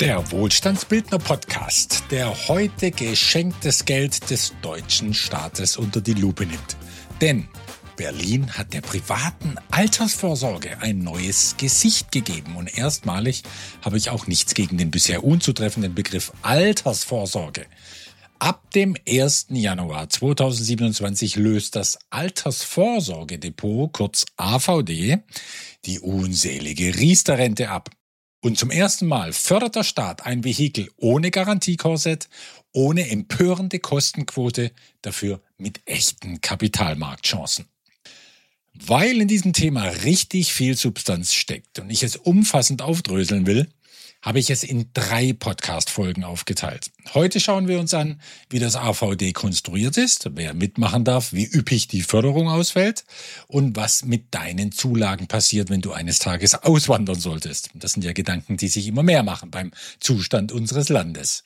Der Wohlstandsbildner Podcast, der heute geschenktes Geld des deutschen Staates unter die Lupe nimmt. Denn Berlin hat der privaten Altersvorsorge ein neues Gesicht gegeben. Und erstmalig habe ich auch nichts gegen den bisher unzutreffenden Begriff Altersvorsorge. Ab dem 1. Januar 2027 löst das Altersvorsorgedepot, kurz AVD, die unselige Riester-Rente ab. Und zum ersten Mal fördert der Staat ein Vehikel ohne Garantiekorsett, ohne empörende Kostenquote, dafür mit echten Kapitalmarktchancen. Weil in diesem Thema richtig viel Substanz steckt und ich es umfassend aufdröseln will, habe ich es in 3 Podcast-Folgen aufgeteilt. Heute schauen wir uns an, wie das AVD konstruiert ist, wer mitmachen darf, wie üppig die Förderung ausfällt und was mit deinen Zulagen passiert, wenn du eines Tages auswandern solltest. Das sind ja Gedanken, die sich immer mehr machen beim Zustand unseres Landes.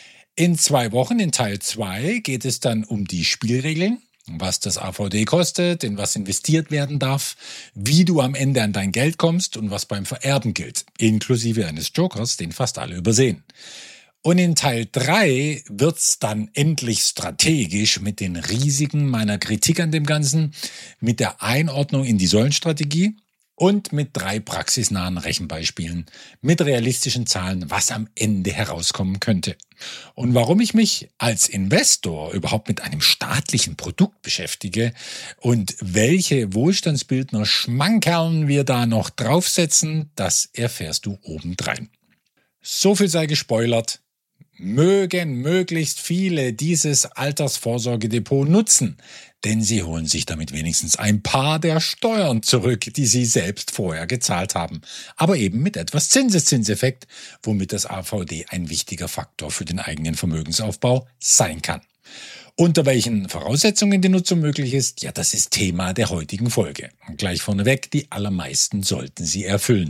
In 2 Wochen, in Teil 2, geht es dann um die Spielregeln, was das AVD kostet, in was investiert werden darf, wie du am Ende an dein Geld kommst und was beim Vererben gilt, inklusive eines Jokers, den fast alle übersehen. Und in Teil 3 wird's dann endlich strategisch mit den Risiken meiner Kritik an dem Ganzen, mit der Einordnung in die Säulenstrategie und mit 3 praxisnahen Rechenbeispielen, mit realistischen Zahlen, was am Ende herauskommen könnte. Und warum ich mich als Investor überhaupt mit einem staatlichen Produkt beschäftige und welche Wohlstandsbildner Schmankerln wir da noch draufsetzen, das erfährst du obendrein. So viel sei gespoilert. Mögen möglichst viele dieses Altersvorsorgedepot nutzen, denn sie holen sich damit wenigstens ein paar der Steuern zurück, die sie selbst vorher gezahlt haben. Aber eben mit etwas Zinseszinseffekt, womit das AVD ein wichtiger Faktor für den eigenen Vermögensaufbau sein kann. Unter welchen Voraussetzungen die Nutzung möglich ist, ja, das ist Thema der heutigen Folge. Und gleich vorneweg, die allermeisten sollten sie erfüllen.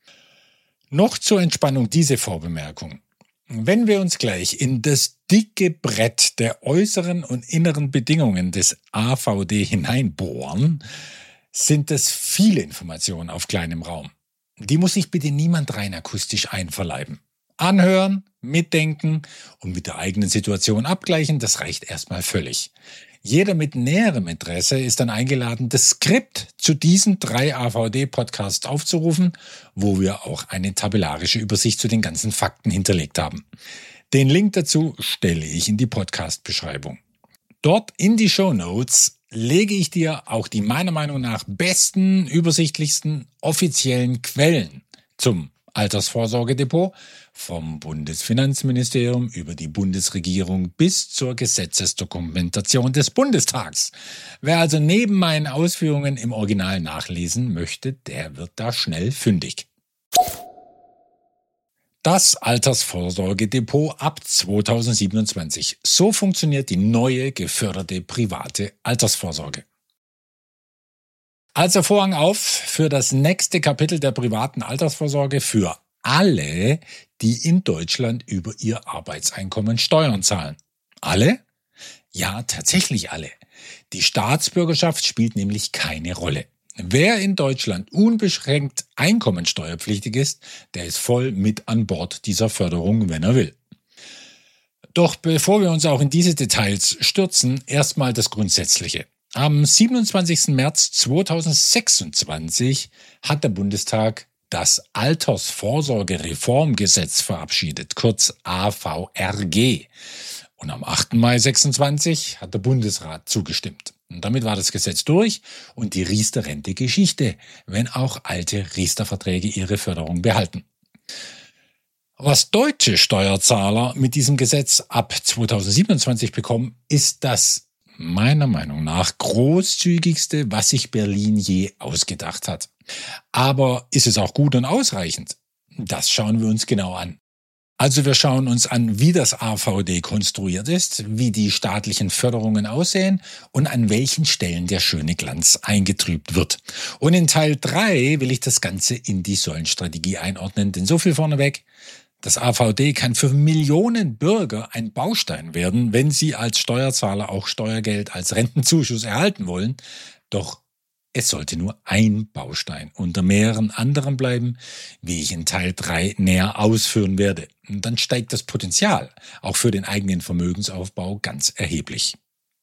Noch zur Entspannung diese Vorbemerkung. Wenn wir uns gleich in das dicke Brett der äußeren und inneren Bedingungen des AVD hineinbohren, sind es viele Informationen auf kleinem Raum. Die muss sich bitte niemand rein akustisch einverleiben. Anhören, mitdenken und mit der eigenen Situation abgleichen, das reicht erstmal völlig. Jeder mit näherem Interesse ist dann eingeladen, das Skript zu diesen 3 AVD-Podcasts aufzurufen, wo wir auch eine tabellarische Übersicht zu den ganzen Fakten hinterlegt haben. Den Link dazu stelle ich in die Podcast-Beschreibung. Dort in die Shownotes lege ich dir auch die meiner Meinung nach besten, übersichtlichsten offiziellen Quellen zum Altersvorsorgedepot vom Bundesfinanzministerium über die Bundesregierung bis zur Gesetzesdokumentation des Bundestags. Wer also neben meinen Ausführungen im Original nachlesen möchte, der wird da schnell fündig. Das Altersvorsorgedepot ab 2027. So funktioniert die neue geförderte private Altersvorsorge. Also Vorhang auf für das nächste Kapitel der privaten Altersvorsorge für alle, die in Deutschland über ihr Arbeitseinkommen Steuern zahlen. Alle? Ja, tatsächlich alle. Die Staatsbürgerschaft spielt nämlich keine Rolle. Wer in Deutschland unbeschränkt einkommensteuerpflichtig ist, der ist voll mit an Bord dieser Förderung, wenn er will. Doch bevor wir uns auch in diese Details stürzen, erstmal das Grundsätzliche. Am 27. März 2026 hat der Bundestag das Altersvorsorgereformgesetz verabschiedet, kurz AVRG. Und am 8. Mai 26 hat der Bundesrat zugestimmt. Und damit war das Gesetz durch und die Riester-Rente Geschichte, wenn auch alte Riester-Verträge ihre Förderung behalten. Was deutsche Steuerzahler mit diesem Gesetz ab 2027 bekommen, ist das meiner Meinung nach großzügigste, was sich Berlin je ausgedacht hat. Aber ist es auch gut und ausreichend? Das schauen wir uns genau an. Also wir schauen uns an, wie das AVD konstruiert ist, wie die staatlichen Förderungen aussehen und an welchen Stellen der schöne Glanz eingetrübt wird. Und in Teil 3 will ich das Ganze in die Säulenstrategie einordnen, denn so viel vorneweg: Das AVD kann für Millionen Bürger ein Baustein werden, wenn sie als Steuerzahler auch Steuergeld als Rentenzuschuss erhalten wollen. Doch es sollte nur ein Baustein unter mehreren anderen bleiben, wie ich in Teil 3 näher ausführen werde. Und dann steigt das Potenzial auch für den eigenen Vermögensaufbau ganz erheblich.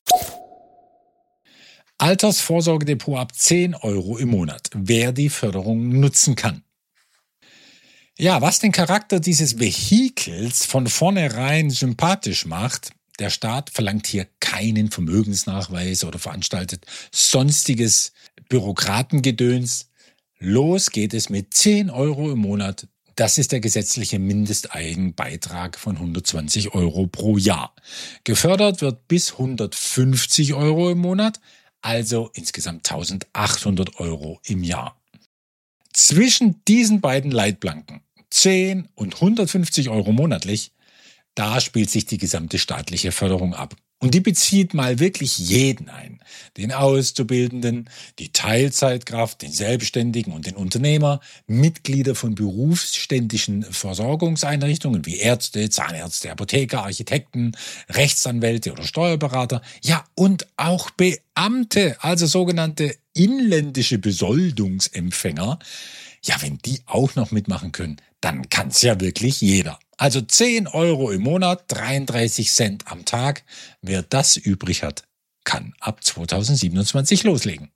Altersvorsorgedepot ab 10 € im Monat, wer die Förderung nutzen kann. Ja, was den Charakter dieses Vehikels von vornherein sympathisch macht, der Staat verlangt hier keinen Vermögensnachweis oder veranstaltet sonstiges Bürokratengedöns. Los geht es mit 10 € im Monat. Das ist der gesetzliche Mindesteigenbeitrag von 120 € pro Jahr. Gefördert wird bis 150 € im Monat, also insgesamt 1.800 € im Jahr. Zwischen diesen beiden Leitplanken, 10 und 150 € monatlich, da spielt sich die gesamte staatliche Förderung ab. Und die bezieht mal wirklich jeden ein. Den Auszubildenden, die Teilzeitkraft, den Selbstständigen und den Unternehmer, Mitglieder von berufsständischen Versorgungseinrichtungen wie Ärzte, Zahnärzte, Apotheker, Architekten, Rechtsanwälte oder Steuerberater. Ja, und auch Beamte, also sogenannte inländische Besoldungsempfänger. Ja, wenn die auch noch mitmachen können, dann kann's ja wirklich jeder. Also 10 € im Monat, 33 Cent am Tag. Wer das übrig hat, kann ab 2027 loslegen.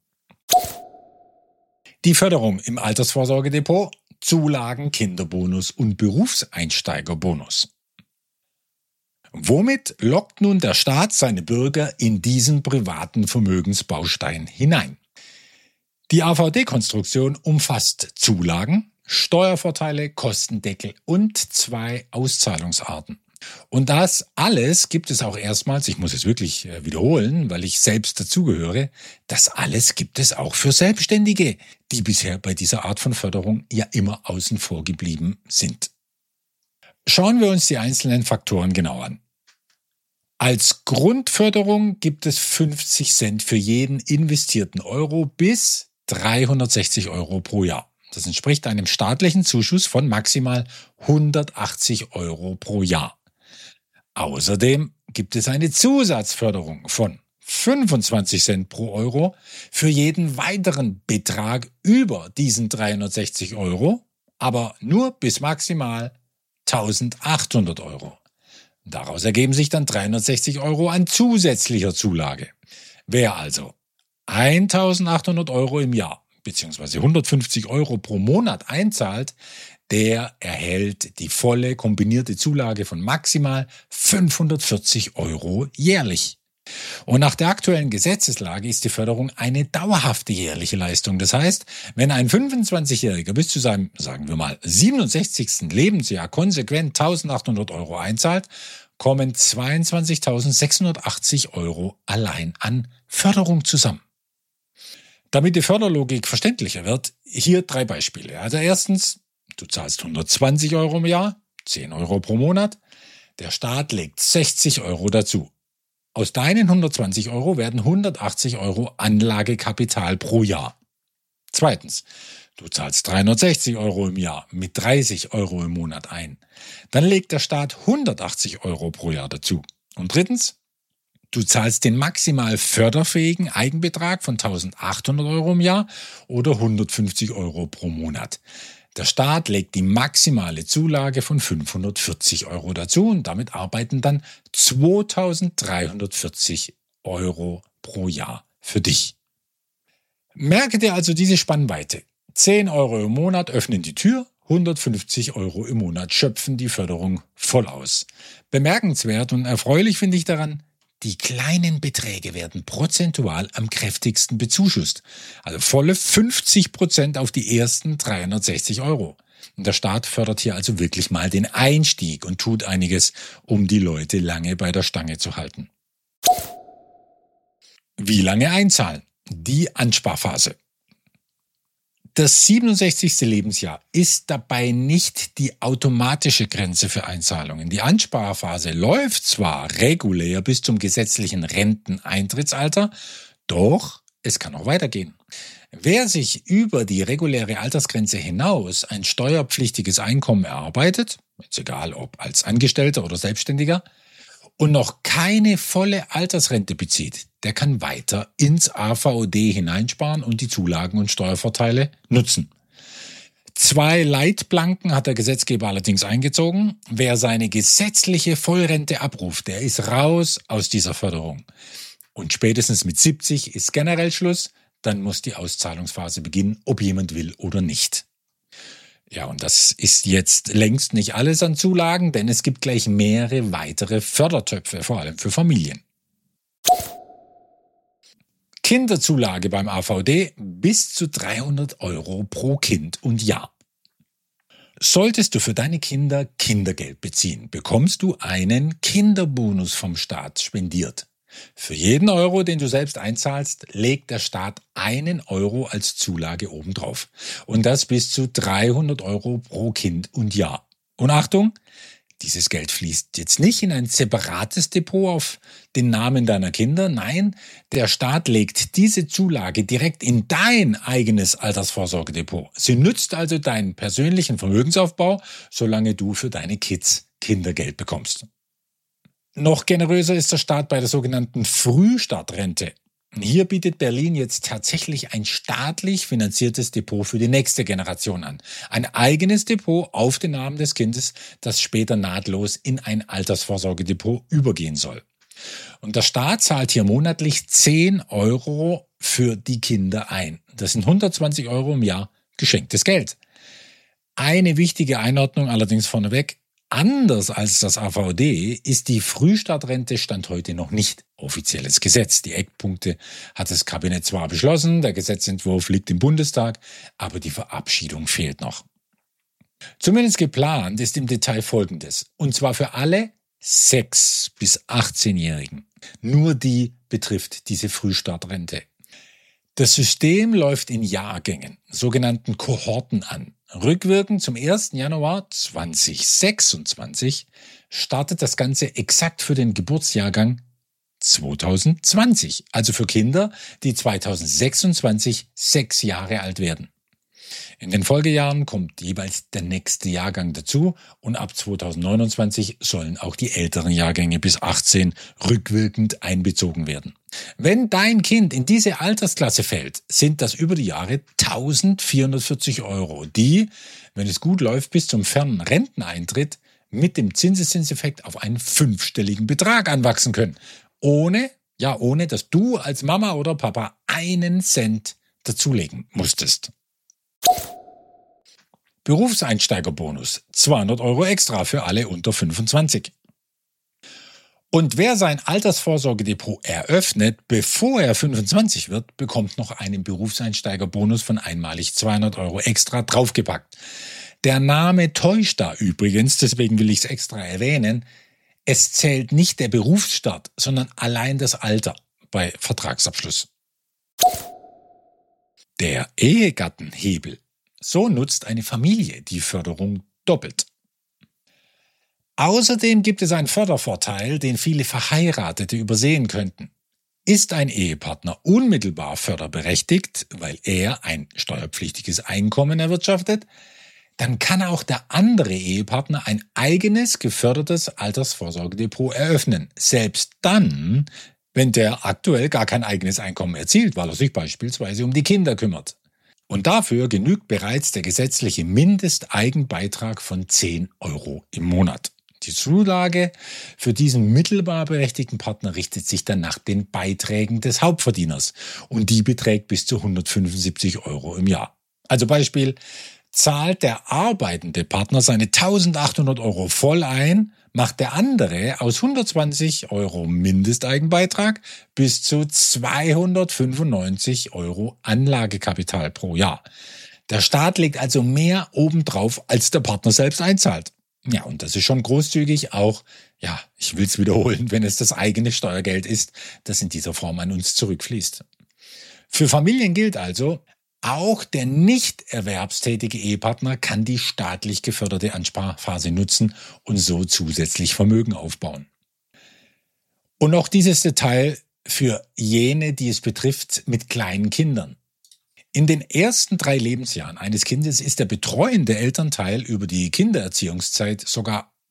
Die Förderung im Altersvorsorgedepot, Zulagen, Kinderbonus und Berufseinsteigerbonus. Womit lockt nun der Staat seine Bürger in diesen privaten Vermögensbaustein hinein? Die AVD-Konstruktion umfasst Zulagen, Steuervorteile, Kostendeckel und 2 Auszahlungsarten. Und das alles gibt es auch erstmals, ich muss es wirklich wiederholen, weil ich selbst dazugehöre, das alles gibt es auch für Selbstständige, die bisher bei dieser Art von Förderung ja immer außen vor geblieben sind. Schauen wir uns die einzelnen Faktoren genau an. Als Grundförderung gibt es 50 Cent für jeden investierten Euro bis 360 € pro Jahr. Das entspricht einem staatlichen Zuschuss von maximal 180 € pro Jahr. Außerdem gibt es eine Zusatzförderung von 25 Cent pro Euro für jeden weiteren Betrag über diesen 360 €, aber nur bis maximal 1.800 €. Daraus ergeben sich dann 360 € an zusätzlicher Zulage. Wer also 1.800 € im Jahr bzw. 150 € pro Monat einzahlt, der erhält die volle kombinierte Zulage von maximal 540 € jährlich. Und nach der aktuellen Gesetzeslage ist die Förderung eine dauerhafte jährliche Leistung. Das heißt, wenn ein 25-Jähriger bis zu seinem, sagen wir mal, 67. Lebensjahr konsequent 1.800 € einzahlt, kommen 22.680 € allein an Förderung zusammen. Damit die Förderlogik verständlicher wird, hier 3 Beispiele. Also erstens, du zahlst 120 € im Jahr, 10 € pro Monat. Der Staat legt 60 € dazu. Aus deinen 120 € werden 180 € Anlagekapital pro Jahr. Zweitens, du zahlst 360 € im Jahr mit 30 € im Monat ein. Dann legt der Staat 180 € pro Jahr dazu. Und drittens, du zahlst den maximal förderfähigen Eigenbetrag von 1.800 € im Jahr oder 150 € pro Monat. Der Staat legt die maximale Zulage von 540 € dazu und damit arbeiten dann 2.340 € pro Jahr für dich. Merke dir also diese Spannweite. 10 € im Monat öffnen die Tür, 150 € im Monat schöpfen die Förderung voll aus. Bemerkenswert und erfreulich finde ich daran, die kleinen Beträge werden prozentual am kräftigsten bezuschusst. Also volle 50% auf die ersten 360 €. Und der Staat fördert hier also wirklich mal den Einstieg und tut einiges, um die Leute lange bei der Stange zu halten. Wie lange einzahlen? Die Ansparphase. Das 67. Lebensjahr ist dabei nicht die automatische Grenze für Einzahlungen. Die Ansparphase läuft zwar regulär bis zum gesetzlichen Renteneintrittsalter, doch es kann auch weitergehen. Wer sich über die reguläre Altersgrenze hinaus ein steuerpflichtiges Einkommen erarbeitet, ist egal ob als Angestellter oder Selbstständiger, und noch keine volle Altersrente bezieht, der kann weiter ins AVOD hineinsparen und die Zulagen und Steuervorteile nutzen. 2 Leitplanken hat der Gesetzgeber allerdings eingezogen. Wer seine gesetzliche Vollrente abruft, der ist raus aus dieser Förderung. Und spätestens mit 70 ist generell Schluss, dann muss die Auszahlungsphase beginnen, ob jemand will oder nicht. Ja, und das ist jetzt längst nicht alles an Zulagen, denn es gibt gleich mehrere weitere Fördertöpfe, vor allem für Familien. Kinderzulage beim AVD bis zu 300 € pro Kind und Jahr. Solltest du für deine Kinder Kindergeld beziehen, bekommst du einen Kinderbonus vom Staat spendiert. Für jeden Euro, den du selbst einzahlst, legt der Staat 1 € als Zulage obendrauf. Und das bis zu 300 € pro Kind und Jahr. Und Achtung, dieses Geld fließt jetzt nicht in ein separates Depot auf den Namen deiner Kinder. Nein, der Staat legt diese Zulage direkt in dein eigenes Altersvorsorgedepot. Sie nützt also deinen persönlichen Vermögensaufbau, solange du für deine Kids Kindergeld bekommst. Noch generöser ist der Staat bei der sogenannten Frühstartrente. Hier bietet Berlin jetzt tatsächlich ein staatlich finanziertes Depot für die nächste Generation an. Ein eigenes Depot auf den Namen des Kindes, das später nahtlos in ein Altersvorsorgedepot übergehen soll. Und der Staat zahlt hier monatlich 10 € für die Kinder ein. Das sind 120 € im Jahr geschenktes Geld. Eine wichtige Einordnung allerdings vorneweg. Anders als das AVD ist die Frühstartrente Stand heute noch nicht offizielles Gesetz. Die Eckpunkte hat das Kabinett zwar beschlossen, der Gesetzentwurf liegt im Bundestag, aber die Verabschiedung fehlt noch. Zumindest geplant ist im Detail Folgendes, und zwar für alle 6- bis 18-Jährigen. Nur die betrifft diese Frühstartrente. Das System läuft in Jahrgängen, sogenannten Kohorten an. Rückwirkend zum 1. Januar 2026 startet das Ganze exakt für den Geburtsjahrgang 2020, also für Kinder, die 2026 6 Jahre alt werden. In den Folgejahren kommt jeweils der nächste Jahrgang dazu und ab 2029 sollen auch die älteren Jahrgänge bis 18 rückwirkend einbezogen werden. Wenn dein Kind in diese Altersklasse fällt, sind das über die Jahre 1.440 €, die, wenn es gut läuft, bis zum fernen Renteneintritt mit dem Zinseszinseffekt auf einen 5-stelligen Betrag anwachsen können. Ohne, dass du als Mama oder Papa einen Cent dazulegen musstest. Berufseinsteigerbonus, 200 € extra für alle unter 25. Und wer sein Altersvorsorgedepot eröffnet, bevor er 25 wird, bekommt noch einen Berufseinsteigerbonus von einmalig 200 € extra draufgepackt. Der Name täuscht da übrigens, deswegen will ich es extra erwähnen. Es zählt nicht der Berufsstart, sondern allein das Alter bei Vertragsabschluss. Der Ehegattenhebel. So nutzt eine Familie die Förderung doppelt. Außerdem gibt es einen Fördervorteil, den viele Verheiratete übersehen könnten. Ist ein Ehepartner unmittelbar förderberechtigt, weil er ein steuerpflichtiges Einkommen erwirtschaftet, dann kann auch der andere Ehepartner ein eigenes gefördertes Altersvorsorgedepot eröffnen. Selbst dann, wenn der aktuell gar kein eigenes Einkommen erzielt, weil er sich beispielsweise um die Kinder kümmert. Und dafür genügt bereits der gesetzliche Mindesteigenbeitrag von 10 € im Monat. Die Zulage für diesen mittelbar berechtigten Partner richtet sich dann nach den Beiträgen des Hauptverdieners und die beträgt bis zu 175 € im Jahr. Also Beispiel, zahlt der arbeitende Partner seine 1.800 € voll ein, macht der andere aus 120 € Mindesteigenbeitrag bis zu 295 € Anlagekapital pro Jahr. Der Staat legt also mehr obendrauf, als der Partner selbst einzahlt. Ja, und das ist schon großzügig, auch, ich will es wiederholen, wenn es das eigene Steuergeld ist, das in dieser Form an uns zurückfließt. Für Familien gilt also, auch der nicht erwerbstätige Ehepartner kann die staatlich geförderte Ansparphase nutzen und so zusätzlich Vermögen aufbauen. Und auch dieses Detail für jene, die es betrifft, mit kleinen Kindern. In den ersten 3 Lebensjahren eines Kindes ist der betreuende Elternteil über die Kindererziehungszeit sogar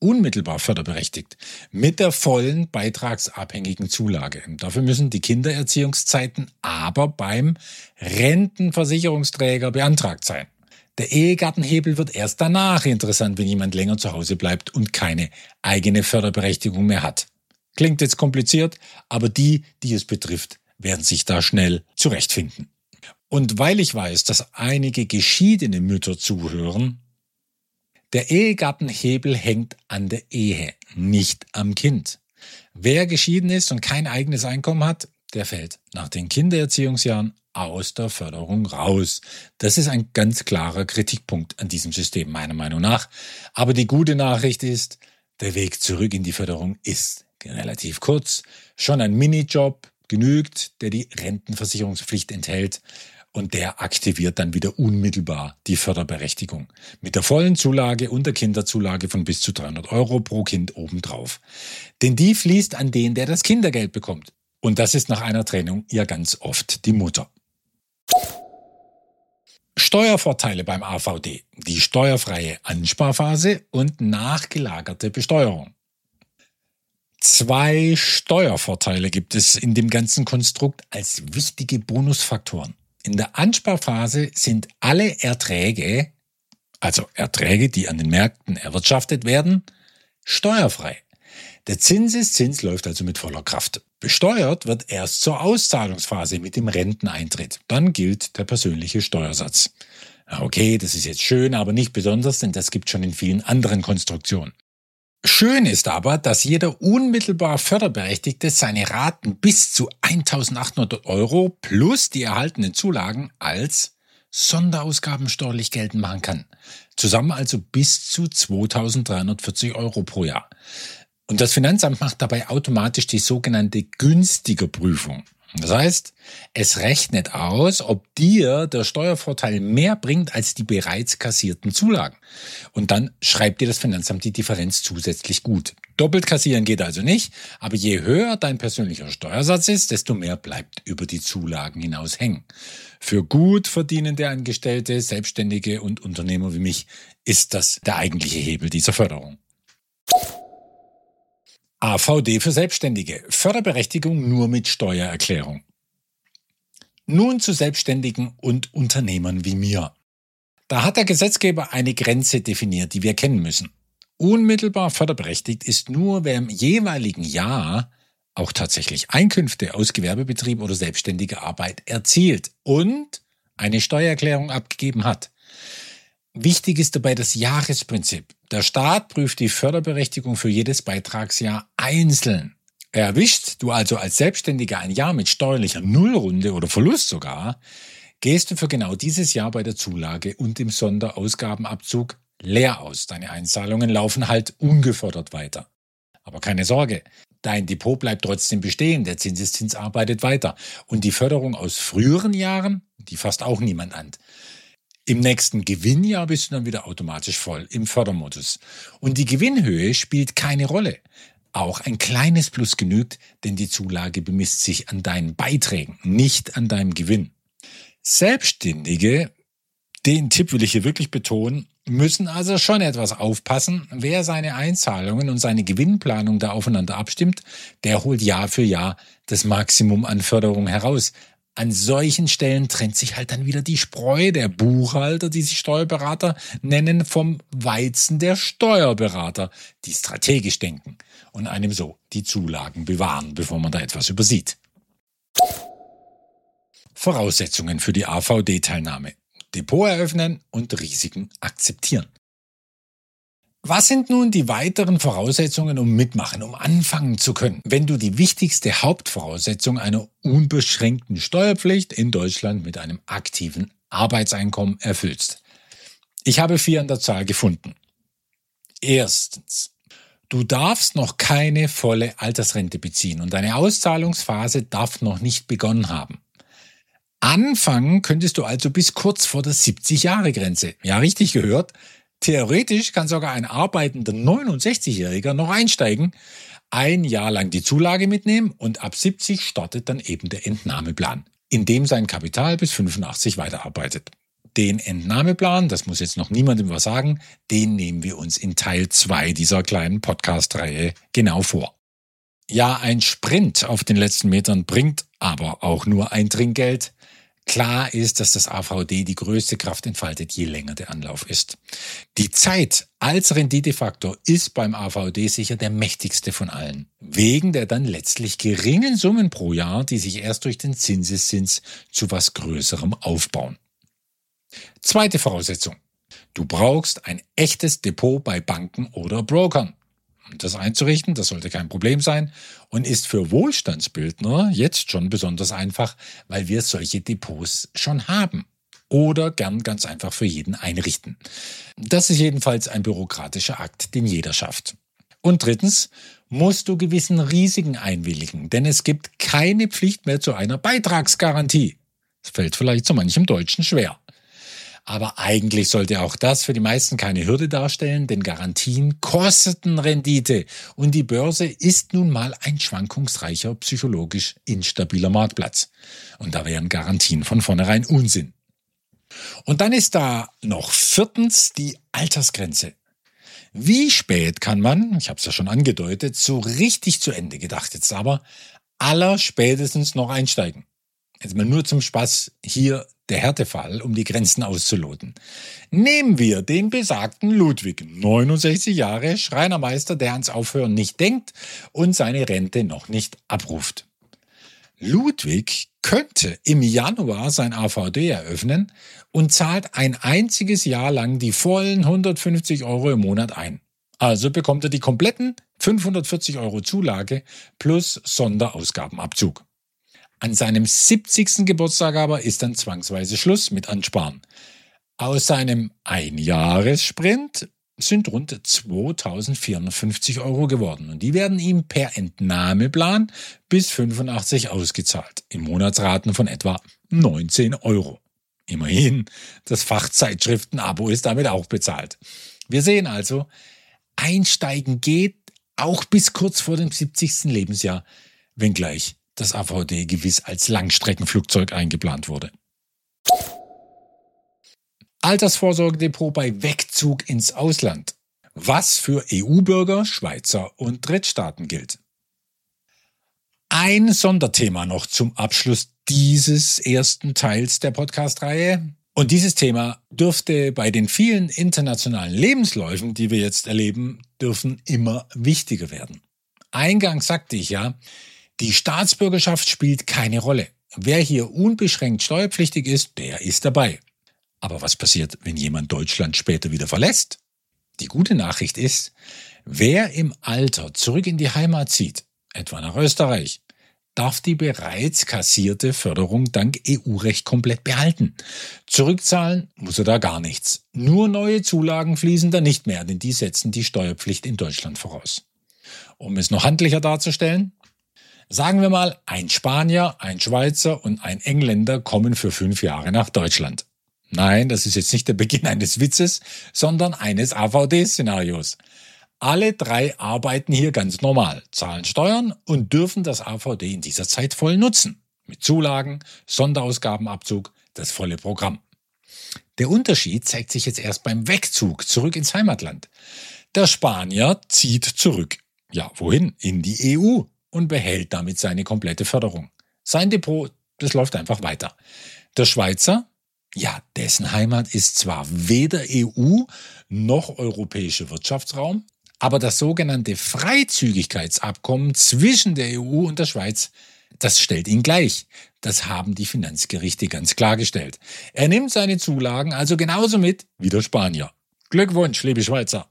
unmittelbar förderberechtigt mit der vollen beitragsabhängigen Zulage. Dafür müssen die Kindererziehungszeiten aber beim Rentenversicherungsträger beantragt sein. Der Ehegattenhebel wird erst danach interessant, wenn jemand länger zu Hause bleibt und keine eigene Förderberechtigung mehr hat. Klingt jetzt kompliziert, aber die es betrifft, werden sich da schnell zurechtfinden. Und weil ich weiß, dass einige geschiedene Mütter zuhören, der Ehegattenhebel hängt an der Ehe, nicht am Kind. Wer geschieden ist und kein eigenes Einkommen hat, der fällt nach den Kindererziehungsjahren aus der Förderung raus. Das ist ein ganz klarer Kritikpunkt an diesem System, meiner Meinung nach. Aber die gute Nachricht ist, der Weg zurück in die Förderung ist relativ kurz. Schon ein Minijob genügt, der die Rentenversicherungspflicht enthält. Und der aktiviert dann wieder unmittelbar die Förderberechtigung. Mit der vollen Zulage und der Kinderzulage von bis zu 300 € pro Kind obendrauf. Denn die fließt an den, der das Kindergeld bekommt. Und das ist nach einer Trennung ja ganz oft die Mutter. Steuervorteile beim AVD. Die steuerfreie Ansparphase und nachgelagerte Besteuerung. 2 Steuervorteile gibt es in dem ganzen Konstrukt als wichtige Bonusfaktoren. In der Ansparphase sind alle Erträge, also Erträge, die an den Märkten erwirtschaftet werden, steuerfrei. Der Zinseszins läuft also mit voller Kraft. Besteuert wird erst zur Auszahlungsphase mit dem Renteneintritt. Dann gilt der persönliche Steuersatz. Okay, das ist jetzt schön, aber nicht besonders, denn das gibt schon in vielen anderen Konstruktionen. Schön ist aber, dass jeder unmittelbar Förderberechtigte seine Raten bis zu 1.800 € plus die erhaltenen Zulagen als Sonderausgaben steuerlich geltend machen kann. Zusammen also bis zu 2.340 € pro Jahr. Und das Finanzamt macht dabei automatisch die sogenannte Günstigerprüfung. Das heißt, es rechnet aus, ob dir der Steuervorteil mehr bringt als die bereits kassierten Zulagen. Und dann schreibt dir das Finanzamt die Differenz zusätzlich gut. Doppelt kassieren geht also nicht, aber je höher dein persönlicher Steuersatz ist, desto mehr bleibt über die Zulagen hinaus hängen. Für gut verdienende Angestellte, Selbstständige und Unternehmer wie mich ist das der eigentliche Hebel dieser Förderung. AVD für Selbstständige. Förderberechtigung nur mit Steuererklärung. Nun zu Selbstständigen und Unternehmern wie mir. Da hat der Gesetzgeber eine Grenze definiert, die wir kennen müssen. Unmittelbar förderberechtigt ist nur, wer im jeweiligen Jahr auch tatsächlich Einkünfte aus Gewerbebetrieb oder selbstständiger Arbeit erzielt und eine Steuererklärung abgegeben hat. Wichtig ist dabei das Jahresprinzip. Der Staat prüft die Förderberechtigung für jedes Beitragsjahr einzeln. Erwischt du also als Selbstständiger ein Jahr mit steuerlicher Nullrunde oder Verlust sogar, gehst du für genau dieses Jahr bei der Zulage und dem Sonderausgabenabzug leer aus. Deine Einzahlungen laufen halt ungefördert weiter. Aber keine Sorge, dein Depot bleibt trotzdem bestehen, der Zinseszins arbeitet weiter. Und die Förderung aus früheren Jahren, die fasst auch niemand an. Im nächsten Gewinnjahr bist du dann wieder automatisch voll im Fördermodus. Und die Gewinnhöhe spielt keine Rolle. Auch ein kleines Plus genügt, denn die Zulage bemisst sich an deinen Beiträgen, nicht an deinem Gewinn. Selbstständige, den Tipp will ich hier wirklich betonen, müssen also schon etwas aufpassen. Wer seine Einzahlungen und seine Gewinnplanung da aufeinander abstimmt, der holt Jahr für Jahr das Maximum an Förderung heraus. An solchen Stellen trennt sich halt dann wieder die Spreu der Buchhalter, die sich Steuerberater nennen, vom Weizen der Steuerberater, die strategisch denken und einem so die Zulagen bewahren, bevor man da etwas übersieht. Voraussetzungen für die AVD-Teilnahme. Depot eröffnen und Risiken akzeptieren. Was sind nun die weiteren Voraussetzungen, um mitmachen, um anfangen zu können, wenn du die wichtigste Hauptvoraussetzung einer unbeschränkten Steuerpflicht in Deutschland mit einem aktiven Arbeitseinkommen erfüllst? Ich habe 4 an der Zahl gefunden. Erstens, du darfst noch keine volle Altersrente beziehen und deine Auszahlungsphase darf noch nicht begonnen haben. Anfangen könntest du also bis kurz vor der 70-Jahre-Grenze. Ja, richtig gehört. Theoretisch kann sogar ein arbeitender 69-Jähriger noch einsteigen, ein Jahr lang die Zulage mitnehmen und ab 70 startet dann eben der Entnahmeplan, in dem sein Kapital bis 85 weiterarbeitet. Und den Entnahmeplan, das muss jetzt noch niemandem was sagen, den nehmen wir uns in Teil 2 dieser kleinen Podcast-Reihe genau vor. Ja, ein Sprint auf den letzten Metern bringt aber auch nur ein Trinkgeld. Klar ist, dass das AVD die größte Kraft entfaltet, je länger der Anlauf ist. Die Zeit als Renditefaktor ist beim AVD sicher der mächtigste von allen, wegen der dann letztlich geringen Summen pro Jahr, die sich erst durch den Zinseszins zu was Größerem aufbauen. Zweite Voraussetzung. Du brauchst ein echtes Depot bei Banken oder Brokern. Das einzurichten, das sollte kein Problem sein und ist für Wohlstandsbildner jetzt schon besonders einfach, weil wir solche Depots schon haben oder gern ganz einfach für jeden einrichten. Das ist jedenfalls ein bürokratischer Akt, den jeder schafft. Und drittens musst du gewissen Risiken einwilligen, denn es gibt keine Pflicht mehr zu einer Beitragsgarantie. Das fällt vielleicht zu manchem Deutschen schwer. Aber eigentlich sollte auch das für die meisten keine Hürde darstellen, denn Garantien kosten Rendite und die Börse ist nun mal ein schwankungsreicher, psychologisch instabiler Marktplatz. Und da wären Garantien von vornherein Unsinn. Und dann ist da noch viertens die Altersgrenze. Wie spät kann man, ich habe es ja schon angedeutet, so richtig zu Ende gedacht jetzt aber, allerspätestens noch einsteigen? Jetzt mal nur zum Spaß hier der Härtefall, um die Grenzen auszuloten. Nehmen wir den besagten Ludwig, 69 Jahre, Schreinermeister, der ans Aufhören nicht denkt und seine Rente noch nicht abruft. Ludwig könnte im Januar sein AVD eröffnen und zahlt ein einziges Jahr lang die vollen 150 € im Monat ein. Also bekommt er die kompletten 540 € Zulage plus Sonderausgabenabzug. An seinem 70. Geburtstag aber ist dann zwangsweise Schluss mit Ansparen. Aus seinem Einjahressprint sind rund 2.450 € geworden und die werden ihm per Entnahmeplan bis 85 ausgezahlt, in Monatsraten von etwa 19 €. Immerhin, das Fachzeitschriften-Abo ist damit auch bezahlt. Wir sehen also, einsteigen geht auch bis kurz vor dem 70. Lebensjahr, wenngleich das AVD gewiss als Langstreckenflugzeug eingeplant wurde. Altersvorsorgedepot bei Wegzug ins Ausland. Was für EU-Bürger, Schweizer und Drittstaaten gilt. Ein Sonderthema noch zum Abschluss dieses ersten Teils der Podcast-Reihe. Und dieses Thema dürfte bei den vielen internationalen Lebensläufen, die wir jetzt erleben dürfen, immer wichtiger werden. Eingangs sagte ich ja, die Staatsbürgerschaft spielt keine Rolle. Wer hier unbeschränkt steuerpflichtig ist, der ist dabei. Aber was passiert, wenn jemand Deutschland später wieder verlässt? Die gute Nachricht ist, wer im Alter zurück in die Heimat zieht, etwa nach Österreich, darf die bereits kassierte Förderung dank EU-Recht komplett behalten. Zurückzahlen muss er da gar nichts. Nur neue Zulagen fließen da nicht mehr, denn die setzen die Steuerpflicht in Deutschland voraus. Um es noch handlicher darzustellen, sagen wir mal, ein Spanier, ein Schweizer und ein Engländer kommen für 5 Jahre nach Deutschland. Nein, das ist jetzt nicht der Beginn eines Witzes, sondern eines AVD-Szenarios. Alle 3 arbeiten hier ganz normal, zahlen Steuern und dürfen das AVD in dieser Zeit voll nutzen. Mit Zulagen, Sonderausgabenabzug, das volle Programm. Der Unterschied zeigt sich jetzt erst beim Wegzug zurück ins Heimatland. Der Spanier zieht zurück. Ja, wohin? In die EU und behält damit seine komplette Förderung. Sein Depot, das läuft einfach weiter. Der Schweizer, ja, dessen Heimat ist zwar weder EU noch europäischer Wirtschaftsraum, aber das sogenannte Freizügigkeitsabkommen zwischen der EU und der Schweiz, das stellt ihn gleich. Das haben die Finanzgerichte ganz klargestellt. Er nimmt seine Zulagen also genauso mit wie der Spanier. Glückwunsch, liebe Schweizer.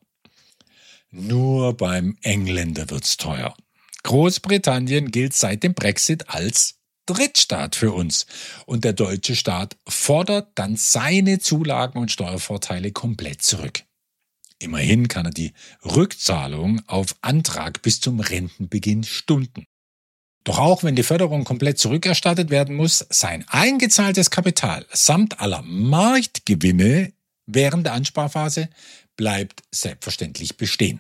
Nur beim Engländer wird's teuer. Großbritannien gilt seit dem Brexit als Drittstaat für uns. Und der deutsche Staat fordert dann seine Zulagen und Steuervorteile komplett zurück. Immerhin kann er die Rückzahlung auf Antrag bis zum Rentenbeginn stunden. Doch auch wenn die Förderung komplett zurückerstattet werden muss, sein eingezahltes Kapital samt aller Marktgewinne während der Ansparphase bleibt selbstverständlich bestehen.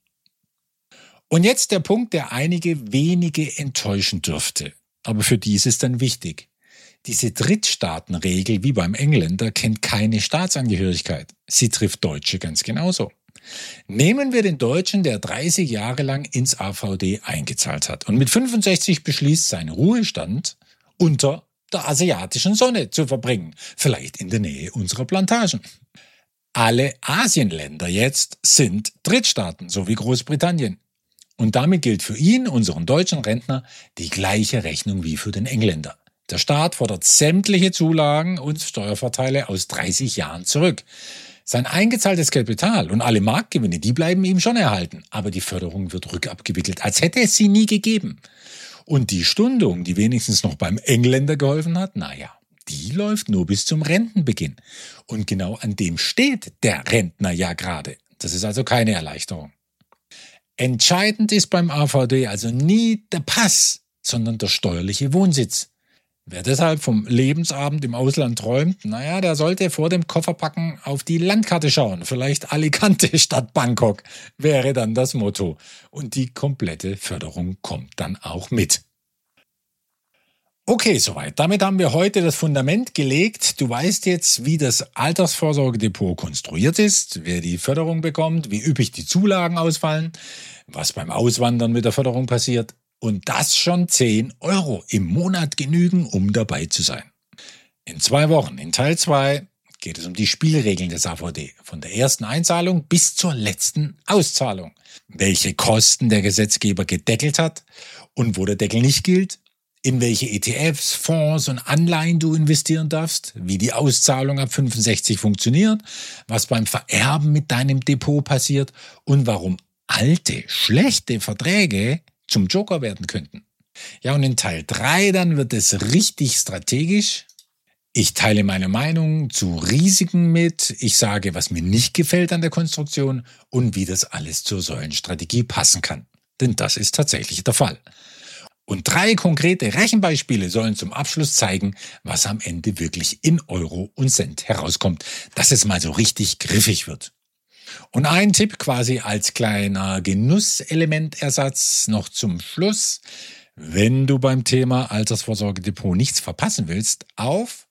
Und jetzt der Punkt, der einige wenige enttäuschen dürfte. Aber für die ist es dann wichtig. Diese Drittstaatenregel wie beim Engländer kennt keine Staatsangehörigkeit. Sie trifft Deutsche ganz genauso. Nehmen wir den Deutschen, der 30 Jahre lang ins AVD eingezahlt hat und mit 65 beschließt, seinen Ruhestand unter der asiatischen Sonne zu verbringen, vielleicht in der Nähe unserer Plantagen. Alle Asienländer jetzt sind Drittstaaten, so wie Großbritannien. Und damit gilt für ihn, unseren deutschen Rentner, die gleiche Rechnung wie für den Engländer. Der Staat fordert sämtliche Zulagen und Steuervorteile aus 30 Jahren zurück. Sein eingezahltes Kapital und alle Marktgewinne, die bleiben ihm schon erhalten, aber die Förderung wird rückabgewickelt, als hätte es sie nie gegeben. Und die Stundung, die wenigstens noch beim Engländer geholfen hat, naja, die läuft nur bis zum Rentenbeginn. Und genau an dem steht der Rentner ja gerade. Das ist also keine Erleichterung. Entscheidend ist beim AVD also nie der Pass, sondern der steuerliche Wohnsitz. Wer deshalb vom Lebensabend im Ausland träumt, naja, der sollte vor dem Kofferpacken auf die Landkarte schauen. Vielleicht Alicante statt Bangkok wäre dann das Motto. Und die komplette Förderung kommt dann auch mit. Okay, soweit. Damit haben wir heute das Fundament gelegt. Du weißt jetzt, wie das Altersvorsorgedepot konstruiert ist, wer die Förderung bekommt, wie üppig die Zulagen ausfallen, was beim Auswandern mit der Förderung passiert. Und das schon 10 € im Monat genügen, um dabei zu sein. In 2 Wochen, in Teil 2, geht es um die Spielregeln des AVD. Von der ersten Einzahlung bis zur letzten Auszahlung. Welche Kosten der Gesetzgeber gedeckelt hat und wo der Deckel nicht gilt. In welche ETFs, Fonds und Anleihen du investieren darfst, wie die Auszahlung ab 65 funktioniert, was beim Vererben mit deinem Depot passiert und warum alte, schlechte Verträge zum Joker werden könnten. Ja, und in Teil 3 dann wird es richtig strategisch. Ich teile meine Meinung zu Risiken mit, ich sage, was mir nicht gefällt an der Konstruktion und wie das alles zur Säulenstrategie passen kann. Denn das ist tatsächlich der Fall. Und 3 konkrete Rechenbeispiele sollen zum Abschluss zeigen, was am Ende wirklich in Euro und Cent herauskommt, dass es mal so richtig griffig wird. Und ein Tipp quasi als kleiner Genusselementersatz noch zum Schluss. Wenn du beim Thema Altersvorsorgedepot nichts verpassen willst, auf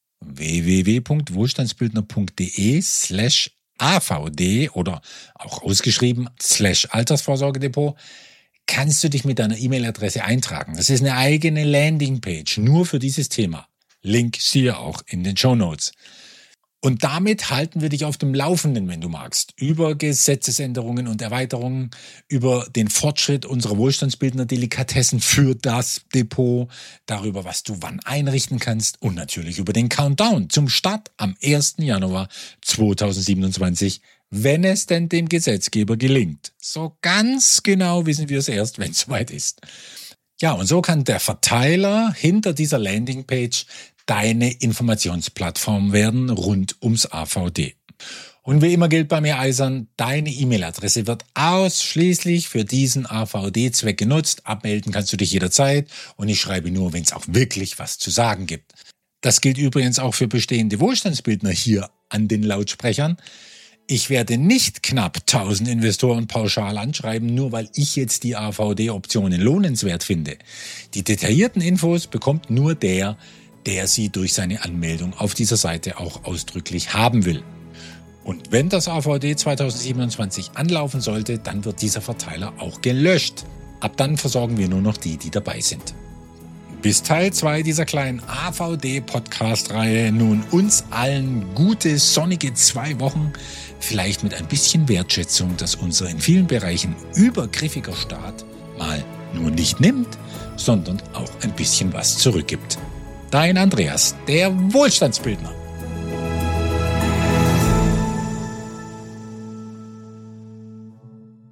www.wohlstandsbildner.de/avd oder auch ausgeschrieben /Altersvorsorgedepot kannst du dich mit deiner E-Mail-Adresse eintragen. Das ist eine eigene Landingpage nur für dieses Thema. Link siehe auch in den Shownotes. Und damit halten wir dich auf dem Laufenden, wenn du magst, über Gesetzesänderungen und Erweiterungen, über den Fortschritt unserer Wohlstandsbildner Delikatessen für das Depot, darüber, was du wann einrichten kannst und natürlich über den Countdown zum Start am 1. Januar 2027, wenn es denn dem Gesetzgeber gelingt. So ganz genau wissen wir es erst, wenn es soweit ist. Ja, und so kann der Verteiler hinter dieser Landingpage deine Informationsplattform werden rund ums AVD. Und wie immer gilt bei mir eisern, deine E-Mail-Adresse wird ausschließlich für diesen AVD-Zweck genutzt. Abmelden kannst du dich jederzeit und ich schreibe nur, wenn es auch wirklich was zu sagen gibt. Das gilt übrigens auch für bestehende Wohlstandsbildner hier an den Lautsprechern. Ich werde nicht knapp 1000 Investoren pauschal anschreiben, nur weil ich jetzt die AVD-Optionen lohnenswert finde. Die detaillierten Infos bekommt nur der sie durch seine Anmeldung auf dieser Seite auch ausdrücklich haben will. Und wenn das AVD 2027 anlaufen sollte, dann wird dieser Verteiler auch gelöscht. Ab dann versorgen wir nur noch die dabei sind. Bis Teil 2 dieser kleinen AVD-Podcast-Reihe nun uns allen gute, sonnige 2 Wochen, vielleicht mit ein bisschen Wertschätzung, dass unser in vielen Bereichen übergriffiger Staat mal nur nicht nimmt, sondern auch ein bisschen was zurückgibt. Dein Andreas, der Wohlstandsbildner.